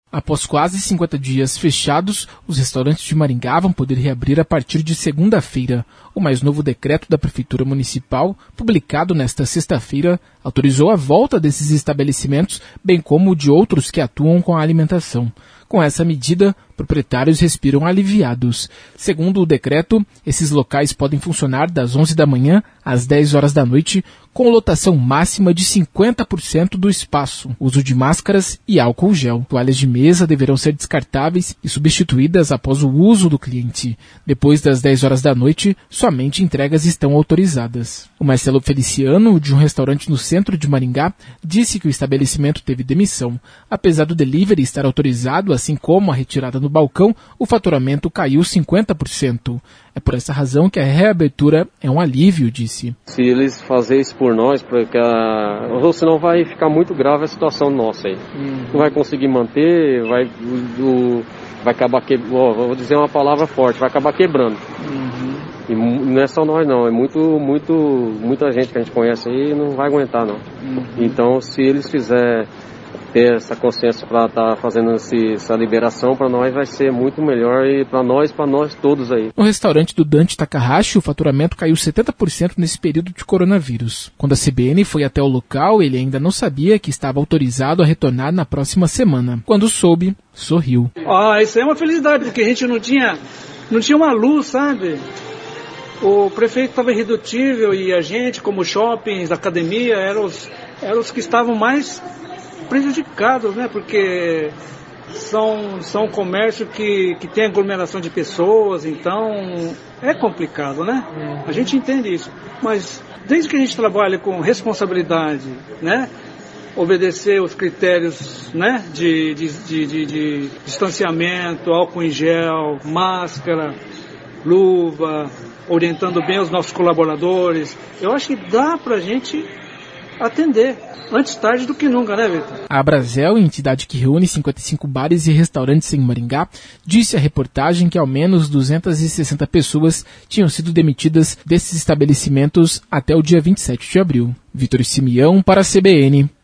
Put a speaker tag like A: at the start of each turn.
A: Após quase 50 dias fechados, os restaurantes de Maringá vão poder reabrir a partir de segunda-feira. O mais novo decreto da Prefeitura Municipal, publicado nesta sexta-feira, autorizou a volta desses estabelecimentos, bem como de outros que atuam com a alimentação. Com essa medida, proprietários respiram aliviados. Segundo o decreto, esses locais podem funcionar das 11 da manhã às 10 horas da noite, com lotação máxima de 50% do espaço, uso de máscaras e álcool gel. Toalhas de mesa deverão ser descartáveis e substituídas após o uso do cliente. Depois das 10 horas da noite, somente entregas estão autorizadas. O Marcelo Feliciano, de um restaurante no centro de Maringá, disse que o estabelecimento teve demissão. Apesar do delivery estar autorizado, assim como a retirada no balcão, o faturamento caiu 50%. É por essa razão que a reabertura é um alívio, disse.
B: Se eles fazerem isso por nós, porque ou senão vai ficar muito grave a situação nossa aí. Não vai conseguir manter, vai acabar vou dizer uma palavra forte, vai acabar quebrando. E não é só nós não, é muita gente que a gente conhece aí não vai aguentar não. Então se eles fizerem ter essa consciência para estar fazendo essa liberação, para nós vai ser muito melhor e para nós todos aí.
A: No restaurante do Dante Takahashi, o faturamento caiu 70% nesse período de coronavírus. Quando a CBN foi até o local, ele ainda não sabia que estava autorizado a retornar na próxima semana. Quando soube, sorriu.
C: Isso é uma felicidade, porque a gente não tinha uma luz, sabe? O prefeito estava irredutível e a gente, como shoppings, academia, eram os que estavam mais prejudicados, né? Porque são comércio que tem aglomeração de pessoas, então é complicado, né? A gente entende isso, mas desde que a gente trabalha com responsabilidade, né? Obedecer os critérios, né? de distanciamento, álcool em gel, máscara, luva, orientando bem os nossos colaboradores, eu acho que dá pra gente atender antes tarde do que nunca, né, Vitor?
A: A Abrazel, entidade que reúne 55 bares e restaurantes em Maringá, disse à reportagem que ao menos 260 pessoas tinham sido demitidas desses estabelecimentos até o dia 27 de abril. Vitor Simeão para a CBN.